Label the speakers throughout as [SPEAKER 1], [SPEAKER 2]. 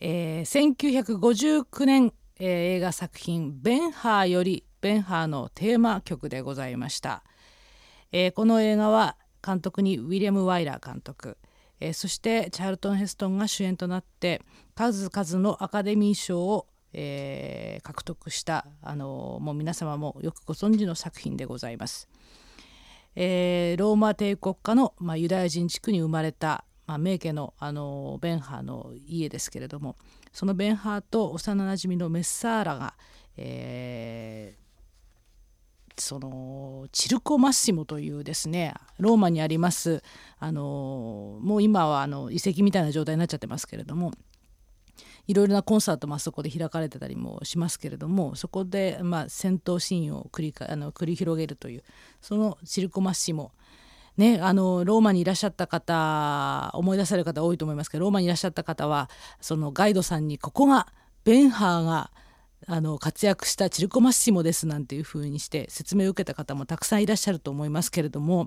[SPEAKER 1] 1959年、映画作品ベンハーよりベンハーのテーマ曲でございました。この映画は監督にウィリアム・ワイラー監督、そしてチャールトン・ヘストンが主演となって数々のアカデミー賞を、獲得したもう皆様もよくご存知の作品でございます。ローマ帝国下の、ユダヤ人地区に生まれた、名家の、ベンハーの家ですけれども、そのベンハーと幼なじみのメッサーラが、そのチルコ・マッシモというですね、ローマにあります、もう今は遺跡みたいな状態になっちゃってますけれども、いろいろなコンサートもあそこで開かれてたりもしますけれども、そこで、戦闘シーンを繰り広げるという、そのチルコ・マッシモね、ローマにいらっしゃった方、思い出される方多いと思いますけど、ローマにいらっしゃった方はそのガイドさんにここがベンハーが活躍したチルコ・マッシモですなんていう風にして説明を受けた方もたくさんいらっしゃると思いますけれども、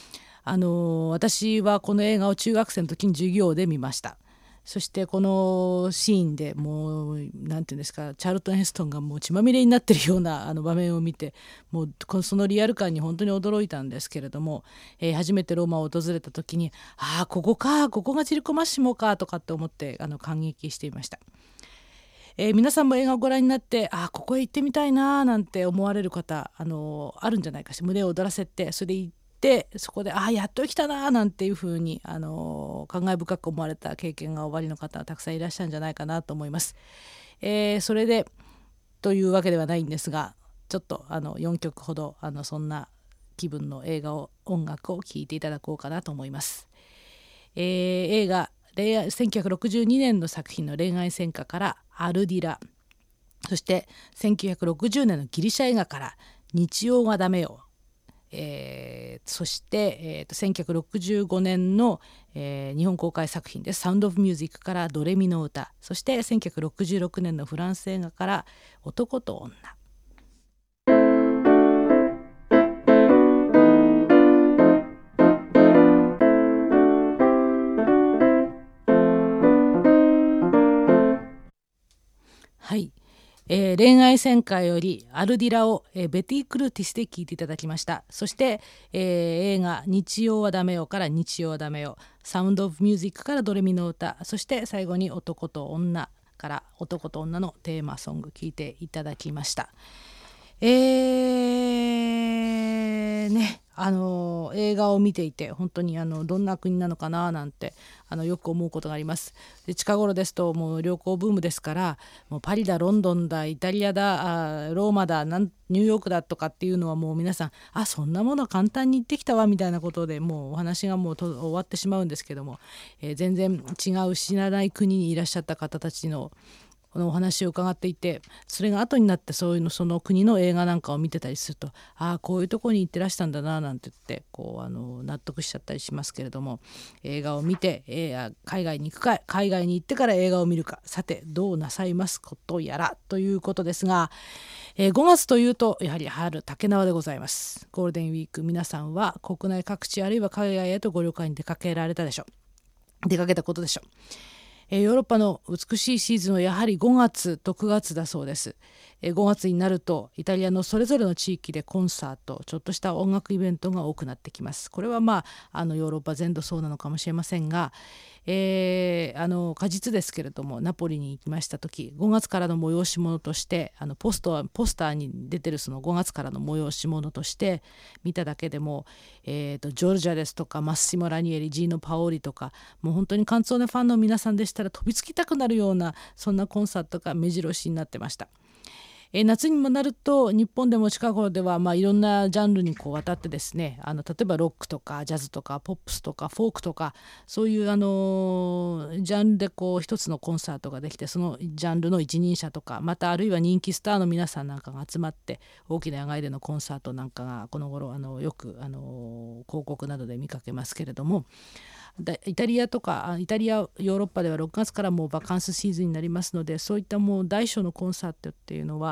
[SPEAKER 1] 私はこの映画を中学生の時に授業で見ました。そしてこのシーンでもうなんていうんですか、チャールトン・ヘストンがもう血まみれになってるような場面を見て、もうそのリアル感に本当に驚いたんですけれども、初めてローマを訪れた時にここがチルコ・マッシモかとかって思って感激していました。皆さんも映画をご覧になってここへ行ってみたいななんて思われる方あるんじゃないかしら。胸を躍らせてそれで行ってそこでやっと来たななんていうふうに感慨深く思われた経験がおありの方はたくさんいらっしゃるんじゃないかなと思います。それでというわけではないんですが、ちょっと4曲ほどそんな気分の音楽を聴いていただこうかなと思います。映画1962年の作品の恋愛戦歌からアルディラ、そして1960年のギリシャ映画から日曜はダメよ、そして、1965年の、日本公開作品でサウンドオブミュージックからドレミの歌、そして1966年のフランス映画から男と女。はい、恋愛戦歌よりアルディラを、ベティ・クルーティスで聴いていただきました。そして、映画日曜はダメよから日曜はダメよ、サウンドオブミュージックからドレミの歌、そして最後に男と女から男と女のテーマソング聴いていただきました。映画を見ていて本当にどんな国なのかななんてよく思うことがあります。で近頃ですともう旅行ブームですから、もうパリだロンドンだイタリアだローマだニューヨークだとかっていうのはもう皆さんそんなもの簡単に行ってきたわみたいなことでもうお話がもう終わってしまうんですけども、全然違う知らない国にいらっしゃった方たちのお話を伺っていて、それが後になってその国の映画なんかを見てたりするとこういうとこに行ってらしたんだななんて言って納得しちゃったりしますけれども、映画を見て、海外に行くか海外に行ってから映画を見るか、さてどうなさいますことやらということですが、5月というとやはり春竹縄でございます。ゴールデンウィーク皆さんは国内各地あるいは海外へとご旅行に出かけたことでしょう。ヨーロッパの美しいシーズンはやはり5月と9月だそうです。5月になるとイタリアのそれぞれの地域でコンサート、ちょっとした音楽イベントが多くなってきます。これはヨーロッパ全土そうなのかもしれませんが、果実ですけれどもナポリに行きました時、5月からの催し物としてポスターに出てるその5月からの催し物として見ただけでも、ジョルジャですとかマッシモ・ラニエリ、ジーノ・パオリとか、もう本当にカンツォーネファンの皆さんでしたら飛びつきたくなるようなそんなコンサートが目白押しになってました。夏にもなると日本でも近頃ではいろんなジャンルにわたってですね、例えばロックとかジャズとかポップスとかフォークとかそういうジャンルで一つのコンサートができて、そのジャンルの一人者とかまたあるいは人気スターの皆さんなんかが集まって大きな野外でのコンサートなんかがこの頃よく広告などで見かけますけれども、イタリアヨーロッパでは6月からもうバカンスシーズンになりますので、そういったもう大小のコンサートっていうのは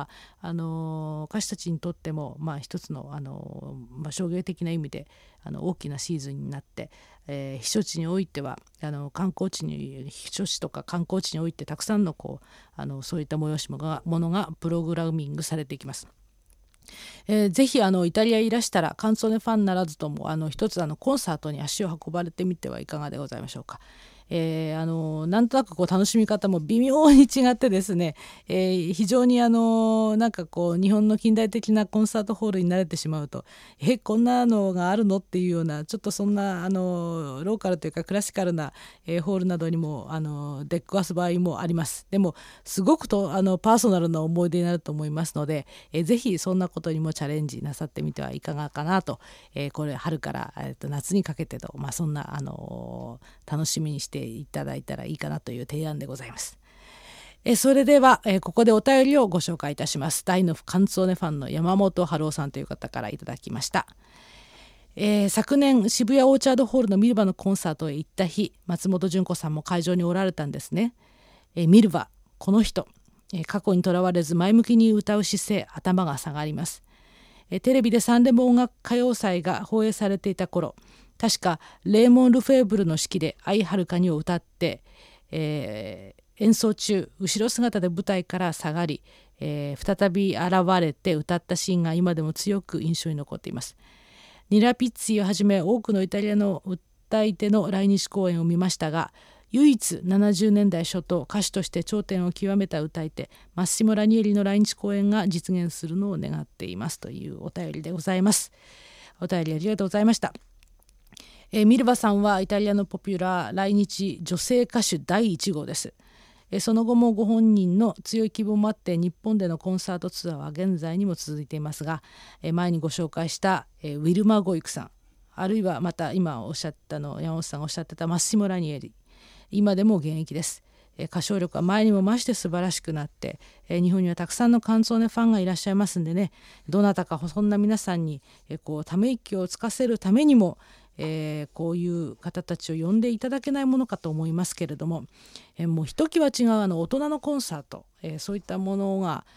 [SPEAKER 1] は歌手たちにとっても、一つの、商業的な意味で大きなシーズンになって、避暑地においては避暑地とか観光地においてたくさんのそういった催しものがプログラミングされていきます。ぜひイタリアいらしたらカンツォーネファンならずとも一つコンサートに足を運ばれてみてはいかがでございましょうか。なんとなく楽しみ方も微妙に違ってですね、非常に日本の近代的なコンサートホールに慣れてしまうとこんなのがあるのっていうような、ちょっとそんなローカルというかクラシカルな、ホールなどにも出くわす場合もあります。でもすごくパーソナルな思い出になると思いますので、ぜひそんなことにもチャレンジなさってみてはいかがかなと、これ春から、夏にかけてと、そんな楽しみにしていただいたらいいかなという提案でございます。それでは、ここでお便りをご紹介いたします。大のカンツォーネファンの山本春夫さんという方からいただきました。昨年渋谷オーチャードホールのミルバのコンサートへ行った日、松本純子さんも会場におられたんですね。ミルバ、この人、過去にとらわれず前向きに歌う姿勢、頭が下がります。テレビでサンデー音楽歌謡祭が放映されていた頃、確かレーモン・ルフェーブルの指揮で愛はるかにを歌って、演奏中後ろ姿で舞台から下がり、再び現れて歌ったシーンが今でも強く印象に残っています。ニラ・ピッツィをはじめ多くのイタリアの歌い手の来日公演を見ましたが、唯一70年代初頭歌手として頂点を極めた歌い手マッシモ・ラニエリの来日公演が実現するのを願っていますというお便りでございます。お便りありがとうございました。ミルバさんはイタリアのポピュラー来日女性歌手第1号です。その後もご本人の強い希望もあって日本でのコンサートツアーは現在にも続いていますが、前にご紹介したウィルマ・ゴイクさん、あるいはまた今おっしゃった山本さんがおっしゃってたマッシモ・ラニエリ、今でも現役です。歌唱力は前にも増して素晴らしくなって、日本にはたくさんのカンツォーネファンがいらっしゃいますんでね、どなたかそんな皆さんにため息をつかせるためにも、こういう方たちを呼んでいただけないものかと思いますけれども、もうひときわ違う大人のコンサート、そういったものが、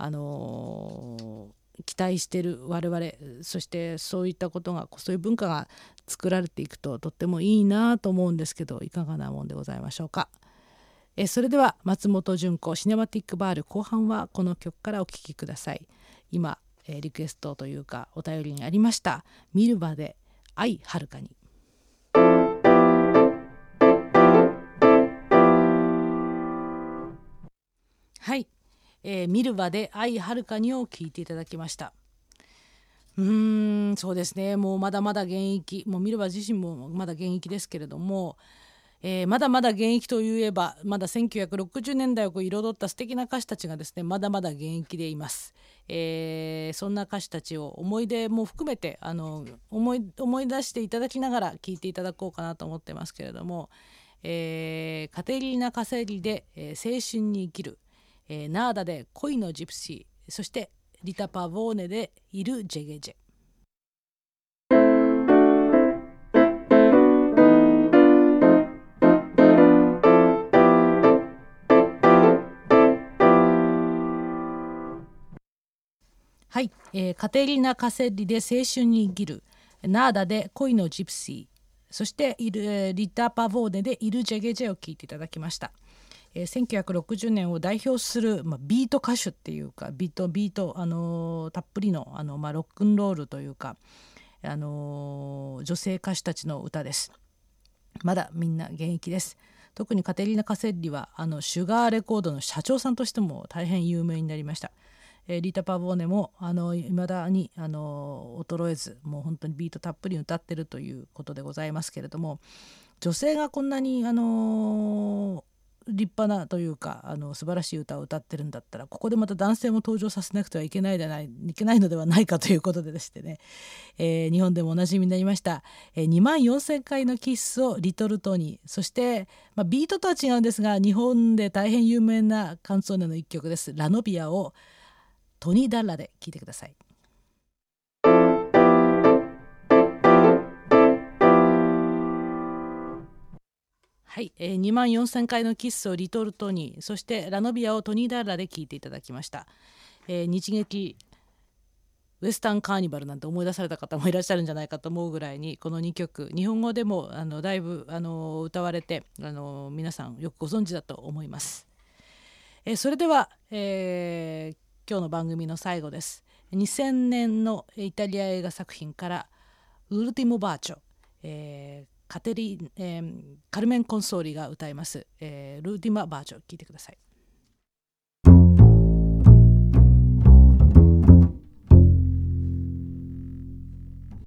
[SPEAKER 1] 期待している我々、そしてそういったことがそういう文化が作られていくととってもいいなと思うんですけど、いかがなもんでございましょうか。それでは松本純子シネマティックバール後半はこの曲からお聴きください。今、リクエストというかお便りにありましたミルバで愛はるかに。はい、ミルバで愛はるかにを聴いていただきました。そうですね、もうまだまだ現役、もうミルバ自身もまだ現役ですけれども、まだまだ現役といえばまだ1960年代を彩った素敵な歌手たちがですねまだまだ現役でいます。そんな歌手たちを思い出も含めて思い出していただきながら聴いていただこうかなと思ってますけれども、カテリーナ・カセリで、青春に生きる、ナーダで恋のジプシー、そしてリタ・パヴォーネでイル・ジェゲジェ。はい、カテリーナ・カセリで青春に生きる、ナーダで恋のジプシー、そしてリタ・パヴォーネでイル・ジェゲジェを聴いていただきました。1960年を代表する、ビート歌手っていうかビート、たっぷりの、ロックンロールというか、女性歌手たちの歌です。まだみんな現役です。特にカテリーナ・カセッリはシュガーレコードの社長さんとしても大変有名になりました。リタ・パヴォーネも未だに衰えず、もう本当にビートたっぷり歌ってるということでございますけれども、女性がこんなに立派なというか素晴らしい歌を歌ってるんだったら、ここでまた男性も登場させなくてはいけないのではないかということででしてね、日本でもおなじみになりました、24000回のキッスをリトルトニー、そして、ビートとは違うんですが日本で大変有名なカンツォーネの一曲です、ラノビアをトニー・ダッラで聴いてください。はい、24000回のキッスをリトルトニー、そしてラノビアをトニー・ダッラで聴いていただきました。 日劇ウエスタンカーニバルなんて思い出された方もいらっしゃるんじゃないかと思うぐらいに、この2曲日本語でもだいぶ歌われて皆さんよくご存知だと思います。それでは、今日の番組の最後です。2000年のイタリア映画作品からウルティモバーチョ、カルメン・コンソーリが歌います、ルーティマバーチョ、聴いてください。